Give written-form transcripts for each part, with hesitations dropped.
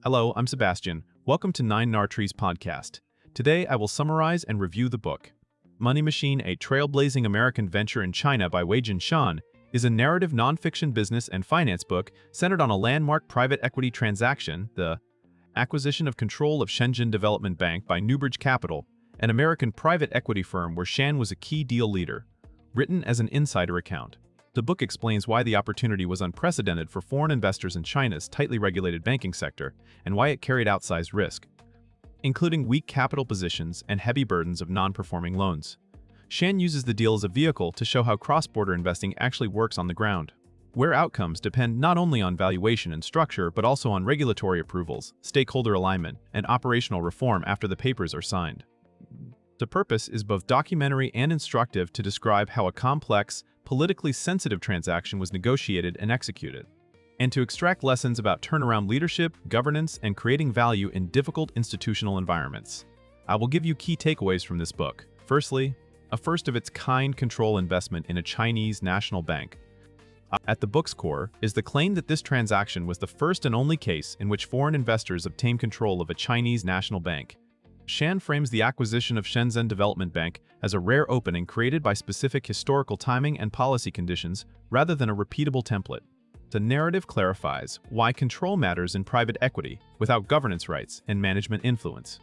Hello, I'm Sebastian. Welcome to Nine Nar Trees podcast. Today, I will summarize and review the book. Money Machine, a trailblazing American venture in China by Weijin Shan, is a narrative nonfiction business and finance book centered on a landmark private equity transaction, the acquisition of control of Shenzhen Development Bank by Newbridge Capital, an American private equity firm where Shan was a key deal leader. Written as an insider account, the book explains why the opportunity was unprecedented for foreign investors in China's tightly regulated banking sector and why it carried outsized risk, including weak capital positions and heavy burdens of non-performing loans. Shan uses the deal as a vehicle to show how cross-border investing actually works on the ground, where outcomes depend not only on valuation and structure but also on regulatory approvals, stakeholder alignment, and operational reform after the papers are signed. The purpose is both documentary and instructive to describe how a complex, politically sensitive transaction was negotiated and executed, and to extract lessons about turnaround leadership, governance, and creating value in difficult institutional environments. I will give you key takeaways from this book. Firstly, a first-of-its-kind control investment in a Chinese national bank. At the book's core is the claim that this transaction was the first and only case in which foreign investors obtained control of a Chinese national bank. Shan frames the acquisition of Shenzhen Development Bank as a rare opening created by specific historical timing and policy conditions rather than a repeatable template. The narrative clarifies why control matters in private equity without governance rights and management influence.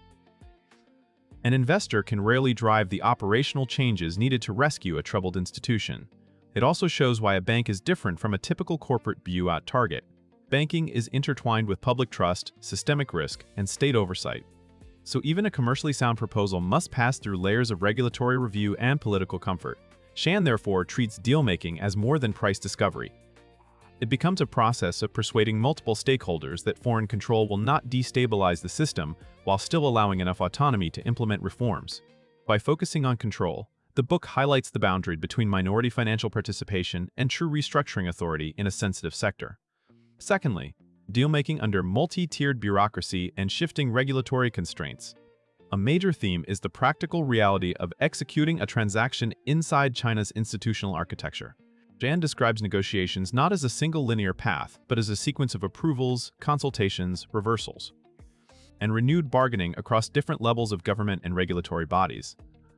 An investor can rarely drive the operational changes needed to rescue a troubled institution. It also shows why a bank is different from a typical corporate view-out target. Banking is intertwined with public trust, systemic risk, and state oversight. So even a commercially sound proposal must pass through layers of regulatory review and political comfort. Shan therefore treats deal-making as more than price discovery. It becomes a process of persuading multiple stakeholders that foreign control will not destabilize the system while still allowing enough autonomy to implement reforms. By focusing on control, the book highlights the boundary between minority financial participation and true restructuring authority in a sensitive sector. Secondly, deal-making under multi-tiered bureaucracy and shifting regulatory constraints. A major theme is the practical reality of executing a transaction inside China's institutional architecture. Shan describes negotiations not as a single linear path, but as a sequence of approvals, consultations, reversals, and renewed bargaining across different levels of government and regulatory bodies.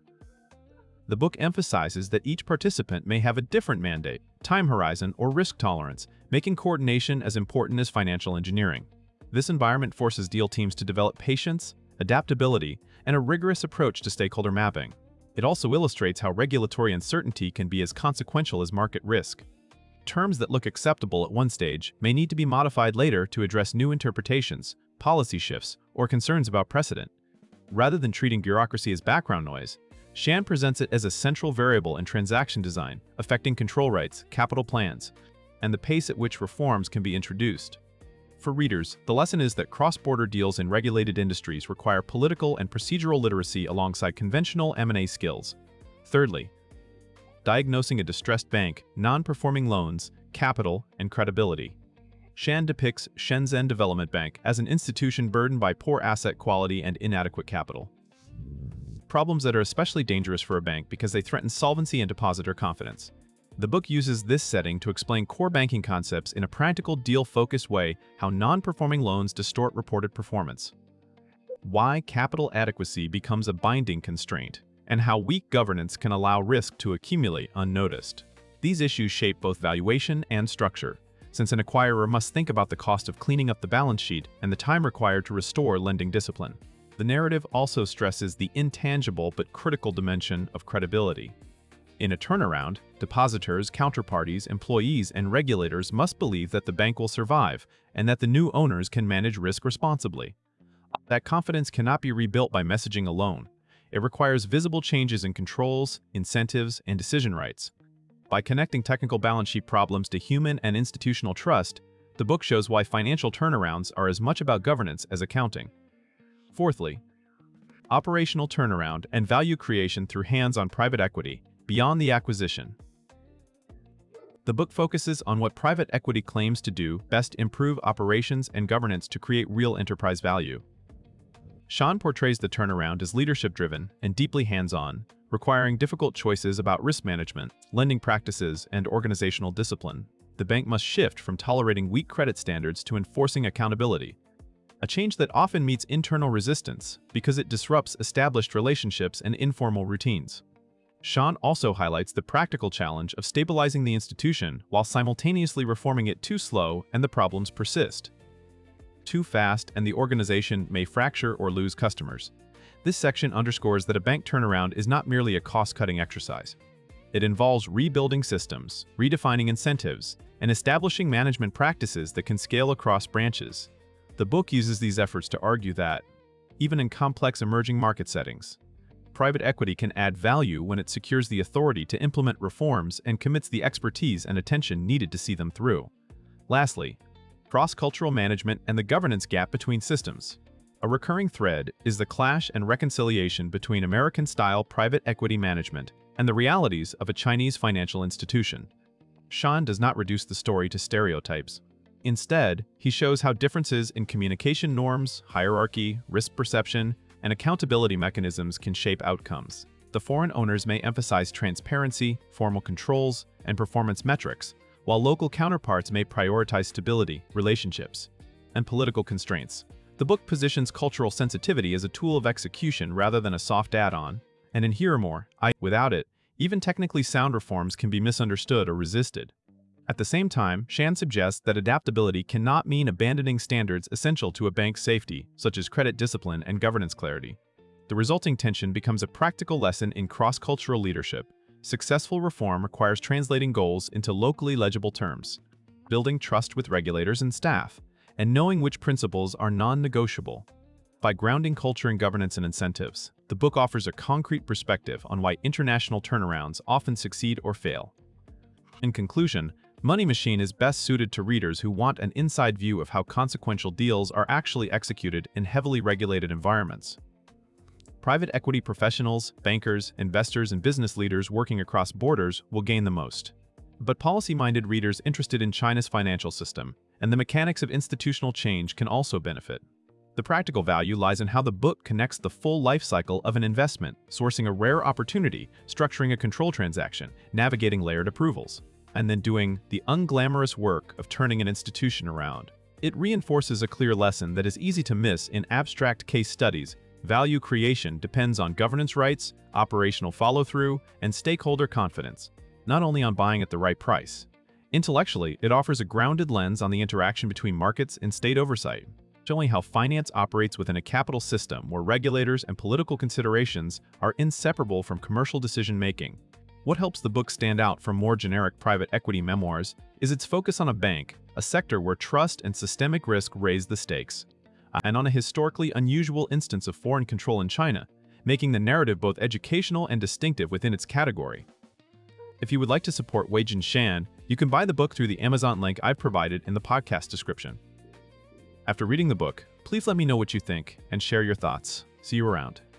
The book emphasizes that each participant may have a different mandate, time horizon, or risk tolerance, making coordination as important as financial engineering. This environment forces deal teams to develop patience, adaptability, and a rigorous approach to stakeholder mapping. It also illustrates how regulatory uncertainty can be as consequential as market risk. Terms that look acceptable at one stage may need to be modified later to address new interpretations, policy shifts, or concerns about precedent. Rather than treating bureaucracy as background noise, Shan presents it as a central variable in transaction design, affecting control rights, capital plans, and the pace at which reforms can be introduced. For readers, the lesson is that cross-border deals in regulated industries require political and procedural literacy alongside conventional M&A skills. Thirdly, diagnosing a distressed bank, non-performing loans, capital, and credibility. Shan depicts Shenzhen Development Bank as an institution burdened by poor asset quality and inadequate capital. Problems that are especially dangerous for a bank because they threaten solvency and depositor confidence. The book uses this setting to explain core banking concepts in a practical, deal-focused way, how non-performing loans distort reported performance, why capital adequacy becomes a binding constraint, and how weak governance can allow risk to accumulate unnoticed. These issues shape both valuation and structure, since an acquirer must think about the cost of cleaning up the balance sheet and the time required to restore lending discipline. The narrative also stresses the intangible but critical dimension of credibility. In a turnaround, depositors, counterparties, employees, and regulators must believe that the bank will survive and that the new owners can manage risk responsibly. That confidence cannot be rebuilt by messaging alone. It requires visible changes in controls, incentives, and decision rights. By connecting technical balance sheet problems to human and institutional trust, the book shows why financial turnarounds are as much about governance as accounting. Fourthly, operational turnaround and value creation through hands-on private equity, beyond the acquisition. The book focuses on what private equity claims to do best: improve operations and governance to create real enterprise value. Shan portrays the turnaround as leadership-driven and deeply hands-on, requiring difficult choices about risk management, lending practices, and organizational discipline. The bank must shift from tolerating weak credit standards to enforcing accountability. a change that often meets internal resistance because it disrupts established relationships and informal routines. Shan also highlights the practical challenge of stabilizing the institution while simultaneously reforming it too slow and the problems persist. Too fast and the organization may fracture or lose customers. This section underscores that a bank turnaround is not merely a cost-cutting exercise. It involves rebuilding systems, redefining incentives, and establishing management practices that can scale across branches. The book uses these efforts to argue that, even in complex emerging market settings, private equity can add value when it secures the authority to implement reforms and commits the expertise and attention needed to see them through. Lastly, cross-cultural management and the governance gap between systems. A recurring thread is the clash and reconciliation between American-style private equity management and the realities of a Chinese financial institution. Shan does not reduce the story to stereotypes. Instead, he shows how differences in communication norms, hierarchy, risk perception, and accountability mechanisms can shape outcomes. The foreign owners may emphasize transparency, formal controls, and performance metrics, while local counterparts may prioritize stability, relationships, and political constraints. The book positions cultural sensitivity as a tool of execution rather than a soft add-on, and in Hear More, without it, even technically sound reforms can be misunderstood or resisted. At the same time, Shan suggests that adaptability cannot mean abandoning standards essential to a bank's safety, such as credit discipline and governance clarity. The resulting tension becomes a practical lesson in cross-cultural leadership. Successful reform requires translating goals into locally legible terms, building trust with regulators and staff, and knowing which principles are non-negotiable. By grounding culture in governance and incentives, the book offers a concrete perspective on why international turnarounds often succeed or fail. In conclusion, Money Machine is best suited to readers who want an inside view of how consequential deals are actually executed in heavily regulated environments. Private equity professionals, bankers, investors, and business leaders working across borders will gain the most. But policy-minded readers interested in China's financial system and the mechanics of institutional change can also benefit. The practical value lies in how the book connects the full life cycle of an investment, sourcing a rare opportunity, structuring a control transaction, navigating layered approvals, and then doing the unglamorous work of turning an institution around. It reinforces a clear lesson that is easy to miss in abstract case studies. Value creation depends on governance rights, operational follow-through, and stakeholder confidence, not only on buying at the right price. Intellectually, it offers a grounded lens on the interaction between markets and state oversight, showing how finance operates within a capital system where regulators and political considerations are inseparable from commercial decision-making. What helps the book stand out from more generic private equity memoirs is its focus on a bank, a sector where trust and systemic risk raise the stakes, and on a historically unusual instance of foreign control in China, making the narrative both educational and distinctive within its category. If you would like to support Weijin Shan, you can buy the book through the Amazon link I've provided in the podcast description. After reading the book, please let me know what you think and share your thoughts. See you around.